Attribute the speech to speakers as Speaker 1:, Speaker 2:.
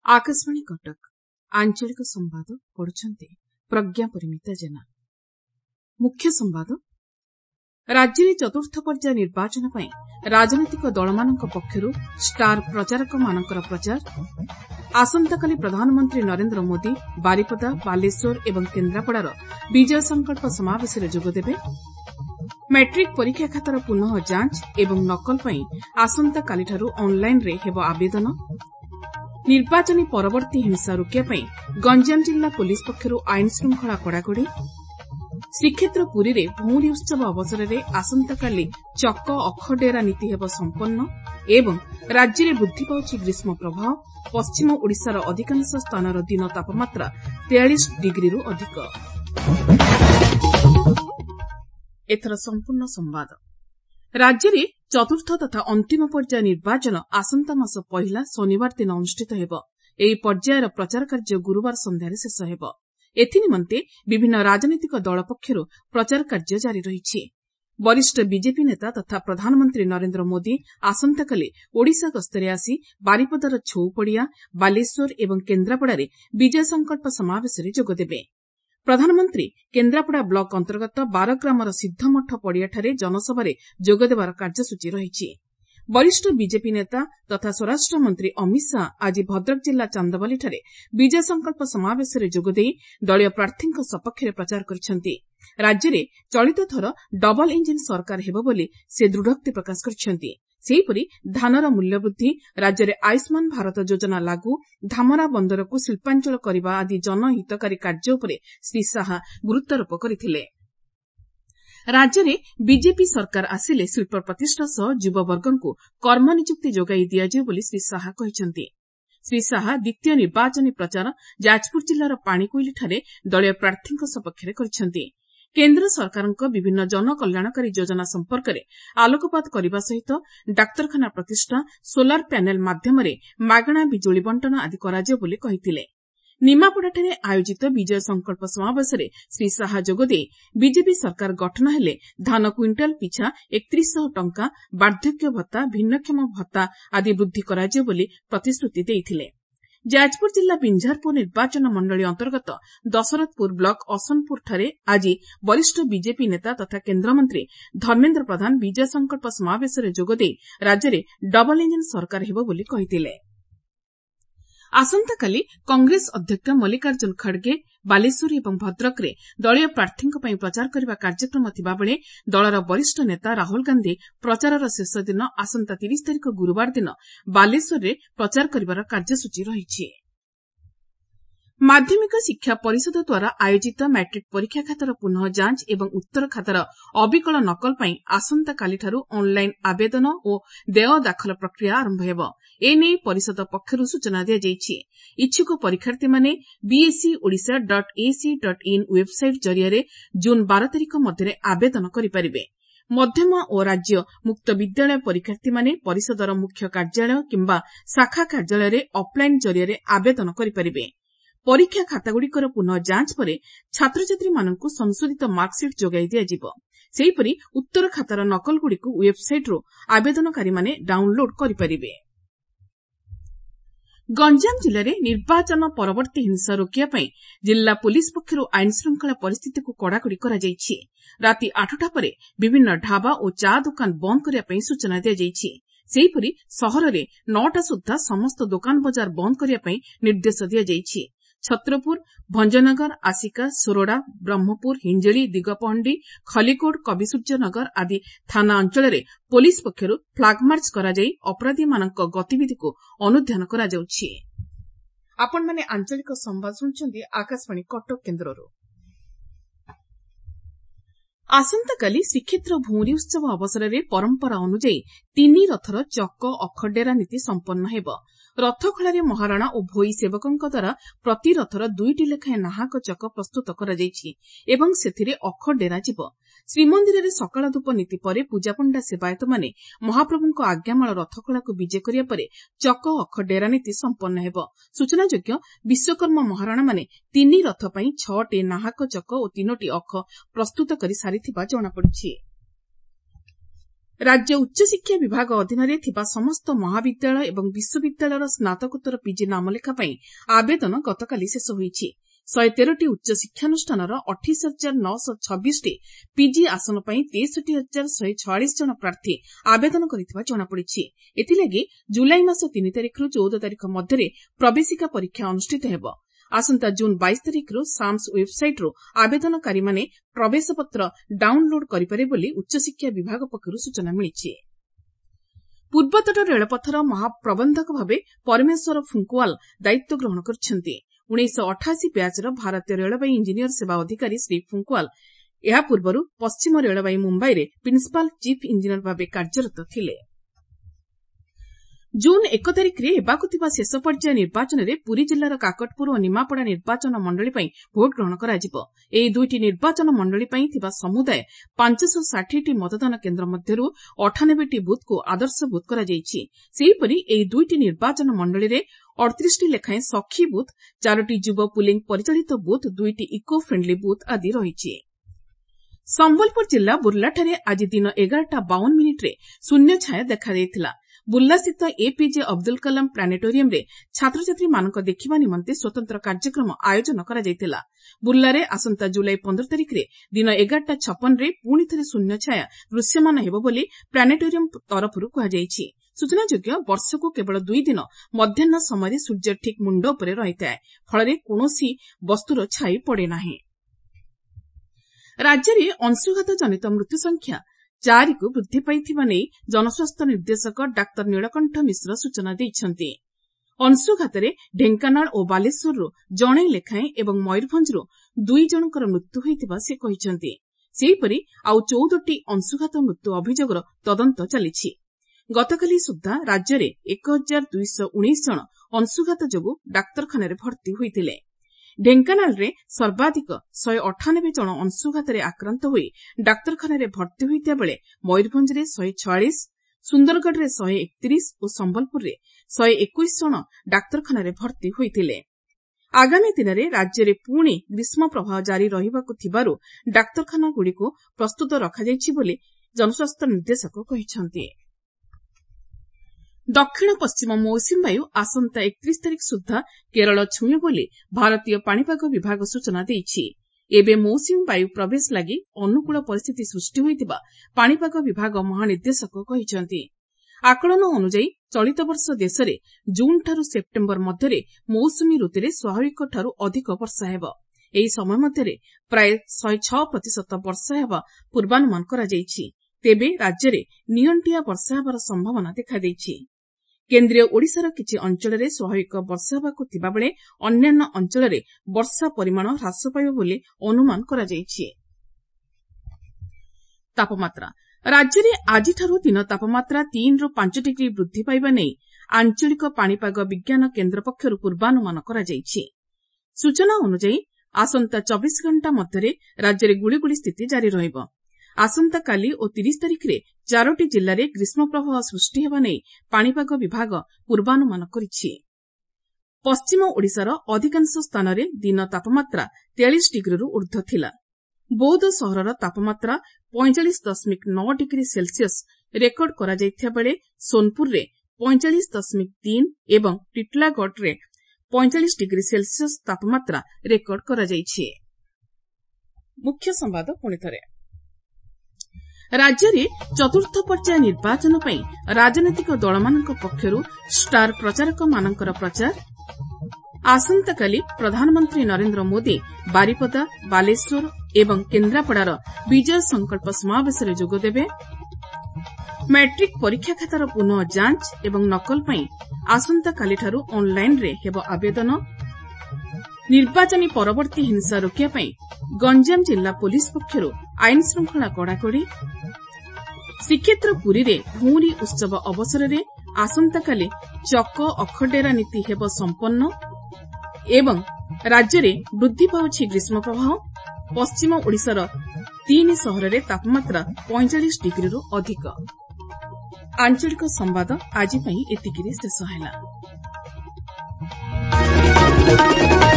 Speaker 1: आकाशवाणी कटक आंचलिक संवाद पढ़ुछंती प्रज्ञा परिमिता जेना। मुख्य संवाद राज्य में चतुर्थ पर्याय निर्वाचन पर राजनीतिक दलमानक पक्षरु स्टार प्रचारक मानकर प्रचार। आसंताकाली प्रधानमंत्री नरेंद्र मोदी बारिपदा बालेश्वर एवं केन्द्रापड़ार विजय संकल्प समावेश जोगदेवे। मैट्रिक परीक्षा खातार पुनः जांच एवं नकल पर आसंताकालीठारु ऑनलाइन रे हेबो आवेदन। निर्वाचनी परवर्ती हिंसा रोकिया गंजाम जिला पुलिस पक्षरु आईन श्रृंखला कड़ाकड़ी। श्रीक्षेत्र पुरी रे भौरी उत्सव अवसर में आसंताकाली चक अखडेरा नीति हेब संपन्न एवं राज्य में वृद्धि पाउछि ग्रीष्म प्रभाव। पश्चिम ओडिशार अधिकांश स्थानर दिन तापमात्रा 43 डिग्री अधिक। एथर संपूर्ण संवाद। राज्य में चतुर्थ तथा अंतिम पर्याय निर्वाचन आसंता मास पहिला शनिवार दिन अनुष्ठित हेब। एही पर्यायर प्रचार कार्य गुरुवार संध्यारे शेष हेब। एथिनिमंते विभिन्न राजनीतिक दल पक्षरु प्रचार कार्य जारी रहिछि। वरिष्ठ बीजेपी नेता तथा प्रधानमंत्री नरेंद्र मोदी आसंताकाली ओडिशा गस्तरे आसी बारिपदार छौपड़िया बालेश्वर एवं केन्द्रापड़ारे विजय संकल्प समावेश जोगदेवे। प्रधानमंत्री केन्द्रापड़ा ब्लॉक अंतर्गत 12 ग्रामर सिद्धमठ पड़ियाठारे जनसभारे जोगदेवार कार्यसूची रहिछि। वरिष्ठ बीजेपी नेता तथा स्वराष्ट्र मंत्री अमित शाह आज भद्रक जिला चांदबालीଠାରେ विजय संकल्प समावेश जोगदेई दलीय प्रार्थी सपक्ष प्रचार करिसेंति। राज्य में चलित थर डबल इंजिन सरकार हेब बोली से दृढ़ोक्ति प्रकाश करिसेंति। सेहीपरि धानर मूल्य वृद्धि, राज्य में आयुष्मान भारत योजना लागू, धामरा बंदर को शिल्पांचल करने आदि जनहितकारी कार्य उपरे श्री शाह गुरुत्वारोप करथिले। राज्य में बीजेपी सरकार आसिले शिल्प प्रतिष्ठा सह युववर्ग को कर्म नियुक्ति जोगाई दियाजिव बोली श्री शाह कहिसेंति। श्री शाह द्वितीय निर्वाचनी प्रचार जाजपुर जिलार पाणीकोइलीଠାରେ दलीय प्रार्थी सपक्ष करिसेंति। केन्द्र सरकारक विभिन्न जनकल्याणकारी योजना संपर्क में आलोकपात करने सहित डाक्तरखाना प्रतिष्ठा, सोलार पैनेल माध्यम मागणा बिजुली बंटन आदि कराजिव बोली कहिथिले। निमापड़ाଠାରେ आयोजित विजय संकल्प समावेश श्री शाह जोगदेई बीजेपी सरकार गठन हेले धान क्विंटाल पिछा 3100 टंका, वार्धक्य भत्ता, भिन्नक्षम भत्ता आदि वृद्धि कराजिव बोली प्रतिश्रुति देइथिले। जाजपुर जिला बिंझारपुर निर्वाचन मंडली अंतर्गत दशरथपुर ब्लॉक असनपुरଠାରେ आज वरिष्ठ बीजेपी नेता तथा केन्द्रमंत्री धर्मेन्द्र प्रधान विजय संकल्प समावेश जोगदेई राज्य में डबल इंजिन सरकार हेब बोली कहिथिले। आसंताकाली कांग्रेस अध्यक्ष मल्लिकार्जुन खड़गे बालेश्वर एवं भद्रक रे दलीय प्रार्थी प्रचार करने कार्यक्रम थिबा बेले दलर वरिष्ठ नेता राहुल गांधी प्रचारर शेष दिन आसंता 30 तारिख गुरुवार दिन बालेश्वर रे प्रचार करिवार कार्यसूची रहिछि। माध्यमिक शिक्षा परिषद द्वारा आयोजित मैट्रिक परीक्षा खातार पुनः जांच एवं उत्तर खातार अविकल नकल पर आसंताकालीठारु ऑनलाइन आवेदन और देय दाखल प्रक्रिया आरंभ हेब। एने परिषद पक्षरु सूचना दिया जाइछि। इच्छुक परीक्षार्थी माने bscodisha.ac.in वेबसाइट जरिया जून 12 तारिख मध्य आवेदन करिपारिबे। मध्यम और राज्य मुक्त विद्यालय परीक्षार्थी माने परिषदर मुख्य कार्यालय किंबा शाखा कार्यालय ऑफलाइन जरिया आवेदन करिपारिबे। परीक्षा खातागुड़िकर पुनः जांच पर छात्रछात्री मानक संशोधित मार्कसीट जोगाई दियाजिब। सेहीपरि उत्तर खातार नकलगुड़िक वेबसाइट्रु आवेदनकारी माने डाउनलोड करिपारिबे। गंजाम जिले में निर्वाचन परवर्ती हिंसा रोकिया जिला पुलिस पक्षरु आईन श्रृंखला परिस्थिति को कड़ाकड़ी करा जायछि। राति 8टा पर विभिन्न ढाबा और चा दुकान बंद करने सूचना दी जायछि। सेहीपरि सहर में 9टा सुद्धा समस्त दुकान बजार बंद करने निर्देश दिया जायछि। छत्रपुर, भंजनगर, आसिका, सोरडा, ब्रह्मपुर, हिंजली, दिगपहंडी, खलिकोट, कविसूर्यनगर आदि थाना अंचल में पुलिस पक्षरु फ्लाग मार्च करा जाई अपराधी मानक गतिविधि को अनुध्यान करा जाउछि। आपण माने आंचलिक संवाद सुनछन्ती आकाशवाणी कटक केन्द्ररो। आसंताकाली श्रीक्षेत्र भौरी उत्सव अवसर में परंपरा अनुଯାयी 3 रथर चक अखडेरा नीति संपन्न हेब। रथखोलारे महाराणा और भोई सेवकଙ୍କ द्वारा प्रति रथर 2टी लेखाएं नाहक चक प्रस्तुत करा जायछि एवं सेथिरे अखडेरा जिव। श्रीमंदिर में सकाळ धूप नीति पर पूजापंडा सेवायत माने महाप्रभुଙ୍କ आज्ञामाल रथखोला को विजे करिया परे चक अखडेरा नीति संपन्न हेब। सूचनायोग्य विश्वकर्मा महाराणा माने 3 रथ पई 6टी नाहक चक और 3टी अख प्रस्तुत करि सारिथिबा जणापड़िछि। राज्य उच्चशिक्षा विभाग अधीन थिबा समस्त महाविद्यालय एवं विश्वविद्यालयर स्नातकोत्तर पिजी नामलेखा ପାଇଁ आवेदन गतकाली शेष ହୋଇଛି। 113ଟି ଉଚ୍ଚ ଶିକ୍ଷାନୁଷ୍ଠାନର 28,926ଟି ପିଜି ଆସନ ପାଇଁ 63,146 ଜଣ ପ୍ରାର୍ଥୀ ଆବେଦନ କରିଥିବା ଜଣାପଡ଼ିଛି। ଏଥିଲାଗି ଜୁଲାଇ ମାସ 3 ତାରିଖରୁ 14 ତାରିଖ ମଧ୍ୟରେ ପ୍ରବେଶିକା ପରୀକ୍ଷା ଅନୁଷ୍ଠିତ ହେବ। ଆସନ୍ତା ଜୁନ୍ 22 ତାରିଖରୁ ସାମ୍ସ ୱେବସାଇଟ୍ରୁ ଆବେଦନକାରୀମାନେ ପ୍ରବେଶପତ୍ର ଡାଉନଲୋଡ୍ କରିପାରିବେ ବୋଲି ଉଚ୍ଚଶିକ୍ଷା ବିଭାଗ ପକ୍ଷରୁ ସୂଚନା ମିଳିଛି। ପୂର୍ବତଟ ରେଳପଥର ମହାପ୍ରବନ୍ଧକ ଭାବେ ପରମେଶ୍ୱର ଫୁଙ୍କୱାଲ ଦାୟିତ୍ୱ ଗ୍ରହଣ କରିଛନ୍ତି। 1988 ବ୍ୟାଚ୍ର ଭାରତୀୟ ରେଳବାଇ ଇଞ୍ଜିନିୟର ସେବା ଅଧିକାରୀ ଶ୍ରୀ ଫୁଙ୍କୱାଲ ଏହା ପୂର୍ବରୁ ପଶ୍ଚିମ ରେଳବାଇ ମୁମ୍ବାଇରେ ପ୍ରିନ୍ସିପାଲ ଚିଫ୍ ଇଞ୍ଜିନିୟର ଭାବେ କାର୍ଯ୍ୟରତ ଥିଲେ। ଜୁନ୍ 1 ତାରିଖରେ ହେବାକୁ ଥିବା ଶେଷ ପର୍ଯ୍ୟାୟ ନିର୍ବାଚନରେ ପୁରୀ ଜିଲ୍ଲାର କାକଟପୁର ଓ ନିମାପଡ଼ା ନିର୍ବାଚନ ମଣ୍ଡଳୀ ପାଇଁ ଭୋଟ୍ ଗ୍ରହଣ କରାଯିବ। ଏହି ଦୁଇଟି ନିର୍ବାଚନ ମଣ୍ଡଳୀ ପାଇଁ ଥିବା ସମୁଦାୟ 560ଟି ମତଦାନ କେନ୍ଦ୍ର ମଧ୍ୟରୁ 98ଟି ବୁଥ୍କୁ ଆଦର୍ଶ ବୁଥ୍ କରାଯାଇଛି। ସେହିପରି ଏହି ଦୁଇଟି ନିର୍ବାଚନ ମଣ୍ଡଳୀରେ 38ଟି ଲେଖାଏଁ ସଖୀ ବୁଥ୍, 4ଟି ଯୁବ ପୁଲିଂ ପରିଚାଳିତ ବୁଥ୍, 2ଟି ଇକୋ ଫ୍ରେଣ୍ଡଲି ବୁଥ୍ ଆଦି ରହିଛି। ସମ୍ବଲପୁର ଜିଲ୍ଲା ବୁର୍ଲାଠାରେ ଆଜି ଦିନ 11:52 ଶୂନ୍ୟଛାୟା ଦେଖାଯାଇଥିଲା। ବୁର୍ଲାସ୍ଥିତ ଏପିଜେ ଅବଦୁଲ କଲାମ ପ୍ଲାନେଟୋରିୟମରେ ଛାତ୍ରଛାତ୍ରୀମାନଙ୍କ ଦେଖିବା ନିମନ୍ତେ ସ୍ୱତନ୍ତ୍ର କାର୍ଯ୍ୟକ୍ରମ ଆୟୋଜନ କରାଯାଇଥିଲା। ବୁର୍ଲାରେ ଆସନ୍ତା ଜୁଲାଇ 15 ତାରିଖରେ ଦିନ 11:56ରେ ପୁଣି ଥରେ ଶୂନ୍ୟଛାୟା ଦୃଶ୍ୟମାନ ହେବ ବୋଲି ପ୍ଲାନେଟୋରିୟମ ତରଫରୁ କୁହାଯାଇଛି। ସୂଚନାଯୋଗ୍ୟ, ବର୍ଷକୁ କେବଳ 2 ଦିନ ମଧ୍ୟାହ୍ନ ସମୟରେ ସୂର୍ଯ୍ୟ ଠିକ୍ ମୁଣ୍ଡ ଉପରେ ରହିଥାଏ, ଫଳରେ କୌଣସି ବସ୍ତୁର ଛାଇ ପଡ଼େ ନାହିଁ। ରାଜ୍ୟରେ ଅଂଶୁଘାତ ଜନିତ ମୃତ୍ୟୁ ସଂଖ୍ୟା 4କୁ ବୃଦ୍ଧି ପାଇଥିବା ନେଇ ଜନସ୍ୱାସ୍ଥ୍ୟ ନିର୍ଦ୍ଦେଶକ ଡାକ୍ତର ନୀଳକଣ୍ଠ ମିଶ୍ର ସୂଚନା ଦେଇଛନ୍ତି। ଅଂଶୁଘାତରେ ଢେଙ୍କାନାଳ ଓ ବାଲେଶ୍ୱରରୁ ଜଣେ ଲେଖାଏଁ ଏବଂ ମୟୂରଭଞ୍ଜରୁ 2 ଜଣଙ୍କର ମୃତ୍ୟୁ ହୋଇଥିବା ସେ କହିଛନ୍ତି। ସେହିପରି ଆଉ 14ଟି ଅଂଶୁଘାତ ମୃତ୍ୟୁ ଅଭିଯୋଗର ତଦନ୍ତ ଚାଲିଛି। ଗତକାଲି ସୁଦ୍ଧା ରାଜ୍ୟରେ 1,219 ଜଣ ଅଂଶୁଘାତ ଯୋଗୁଁ ଡାକ୍ତରଖାନାରେ ଭର୍ତ୍ତି ହୋଇଥିଲେ। ଢେଙ୍କାନାଳରେ ସର୍ବାଧିକ 198 ଜଣ ଅଂଶୁଘାତରେ ଆକ୍ରାନ୍ତ ହୋଇ ଡାକ୍ତରଖାନାରେ ଭର୍ତ୍ତି ହୋଇଥିବା ବେଳେ ମୟୂରଭଞ୍ଜରେ 146, ସୁନ୍ଦରଗଡ଼ରେ 131 ଓ ସମ୍ବଲପୁରରେ 121 ଜଣ ଡାକ୍ତରଖାନାରେ ଭର୍ତ୍ତି ହୋଇଥିଲେ। ଆଗାମୀ ଦିନରେ ରାଜ୍ୟରେ ପୁଣି ଗ୍ରୀଷ୍ମ ପ୍ରବାହ ଜାରି ରହିବାକୁ ଥିବାରୁ ଡାକ୍ତରଖାନାଗୁଡ଼ିକୁ ପ୍ରସ୍ତୁତ ରଖାଯାଇଛି ବୋଲି ଜନସ୍ୱାସ୍ଥ୍ୟ ନିର୍ଦ୍ଦେଶକ କହିଛନ୍ତି। ଦକ୍ଷିଣ ପଶ୍ଚିମ ମୌସୁମୀ ବାୟୁ ଆସନ୍ତା 31 ତାରିଖ ସୁଦ୍ଧା କେରଳ ଛୁଇଁବ ବୋଲି ଭାରତୀୟ ପାଣିପାଗ ବିଭାଗ ସୂଚନା ଦେଇଛି। ଏବେ ମୌସୁମୀ ବାୟୁ ପ୍ରବେଶ ଲାଗି ଅନୁକୂଳ ପରିସ୍ଥିତି ସୃଷ୍ଟି ହୋଇଥିବା ପାଣିପାଗ ବିଭାଗ ମହାନିର୍ଦ୍ଦେଶକ କହିଛନ୍ତି। ଆକଳନ ଅନୁଯାୟୀ ଚଳିତ ବର୍ଷ ଦେଶରେ ଜୁନ୍ଠାରୁ ସେପ୍ଟେମ୍ବର ମଧ୍ୟରେ ମୌସୁମୀ ଋତୁରେ ସ୍ୱାଭାବିକଠାରୁ ଅଧିକ ବର୍ଷା ହେବ। ଏହି ସମୟ ମଧ୍ୟରେ ପ୍ରାୟ 106% ବର୍ଷା ହେବା ପୂର୍ବାନୁମାନ କରାଯାଇଛି। ତେବେ ରାଜ୍ୟରେ ନିଅଣ୍ଟିଆ ବର୍ଷା ହେବାର ସମ୍ଭାବନା ଦେଖାଦେଇଛି। କେନ୍ଦ୍ରୀୟ ଓଡ଼ିଶାର କିଛି ଅଞ୍ଚଳରେ ସ୍ୱାଭାବିକ ବର୍ଷା ହେବାକୁ ଥିବାବେଳେ ଅନ୍ୟାନ୍ୟ ଅଞ୍ଚଳରେ ବର୍ଷା ପରିମାଣ ହ୍ରାସ ପାଇବ ବୋଲି ଅନୁମାନ କରାଯାଇଛି। ତାପମାତ୍ରା ରାଜ୍ୟରେ ଆଜିଠାରୁ ଦିନ ତାପମାତ୍ରା 3ରୁ 5 ଡିଗ୍ରୀ ବୃଦ୍ଧି ପାଇବା ନେଇ ଆଞ୍ଚଳିକ ପାଣିପାଗ ବିଜ୍ଞାନ କେନ୍ଦ୍ର ପକ୍ଷରୁ ପୂର୍ବାନୁମାନ କରାଯାଇଛି। ସୂଚନା ଅନୁଯାୟୀ ଆସନ୍ତା 24 ଘଣ୍ଟା ମଧ୍ୟରେ ରାଜ୍ୟରେ ଗୁଳିଗୁଳି ସ୍ଥିତି ଜାରି ରହିବ। ଆସନ୍ତାକାଲି ଓ 30 ତାରିଖରେ 4ଟି ଜିଲ୍ଲାରେ ଗ୍ରୀଷ୍ମପ୍ରବାହ ସୃଷ୍ଟି ହେବା ନେଇ ପାଣିପାଗ ବିଭାଗ ପୂର୍ବାନୁମାନ କରିଛି। ପଶ୍ଚିମ ଓଡ଼ିଶାର ଅଧିକାଂଶ ସ୍ଥାନରେ ଦିନ ତାପମାତ୍ରା 43 ଡିଗ୍ରୀରୁ ଊର୍ଦ୍ଧ୍ୱ ଥିଲା। ବୌଦ୍ଧ ସହରର ତାପମାତ୍ରା 45.9 ଡିଗ୍ରୀ ସେଲ୍ସିୟସ୍ ରେକର୍ଡ କରାଯାଇଥିବା ବେଳେ ସୋନପୁରରେ 45.3 ଏବଂ ଟିଟିଲାଗଡ଼ରେ 45 ଡିଗ୍ରୀ ସେଲ୍ସିୟସ୍ ତାପମାତ୍ରା ରେକର୍ଡ କରାଯାଇଛି। ମୁଖ୍ୟ ସମ୍ବାଦ ପୁଣିଥରେ। ରାଜ୍ୟରେ ଚତୁର୍ଥ ପର୍ଯ୍ୟାୟ ନିର୍ବାଚନ ପାଇଁ ରାଜନୈତିକ ଦଳମାନଙ୍କ ପକ୍ଷରୁ ଷ୍ଟାର ପ୍ରଚାରକମାନଙ୍କର ପ୍ରଚାର। ଆସନ୍ତାକାଲି ପ୍ରଧାନମନ୍ତ୍ରୀ ନରେନ୍ଦ୍ର ମୋଦି ବାରିପଦା, ବାଲେଶ୍ୱର ଏବଂ କେନ୍ଦ୍ରାପଡ଼ାର ବିଜୟ ସଂକଳ୍ପ ସମାବେଶରେ ଯୋଗଦେବେ। ମ୍ୟାଟ୍ରିକ୍ ପରୀକ୍ଷା ଖାତାର ପୁନଃ ଯାଞ୍ଚ ଏବଂ ନକଲ ପାଇଁ ଆସନ୍ତାକାଲିଠାରୁ ଅନ୍ଲାଇନ୍ରେ ହେବ ଆବେଦନ। ନିର୍ବାଚନୀ ପରବର୍ତ୍ତୀ ହିଂସା ରୋକିବା ପାଇଁ ଗଞ୍ଜାମ ଜିଲ୍ଲା ପୁଲିସ୍ ପକ୍ଷରୁ ଆଇନ ଶୃଙ୍ଖଳା କଡ଼ାକଡ଼ି। ଶ୍ରୀକ୍ଷେତ୍ର ପୁରୀରେ ଭଉଁରୀ ଉତ୍ସବ ଅବସରରେ ଆସନ୍ତାକାଲି ଚକ ଅଖଡେରା ନୀତି ହେବ ସମ୍ପନ୍ନ ଏବଂ ରାଜ୍ୟରେ ବୃଦ୍ଧି ପାଉଛି ଗ୍ରୀଷ୍ମ ପ୍ରବାହ। ପଶ୍ଚିମ ଓଡ଼ିଶାର 3 ସହରରେ ତାପମାତ୍ରା 45 ଡିଗ୍ରୀରୁ ଅଧିକ। ଆଞ୍ଚଳିକ ସମ୍ବାଦ ଆଜି ପାଇଁ ଏତିକିରେ ଶେଷ ହେଲା।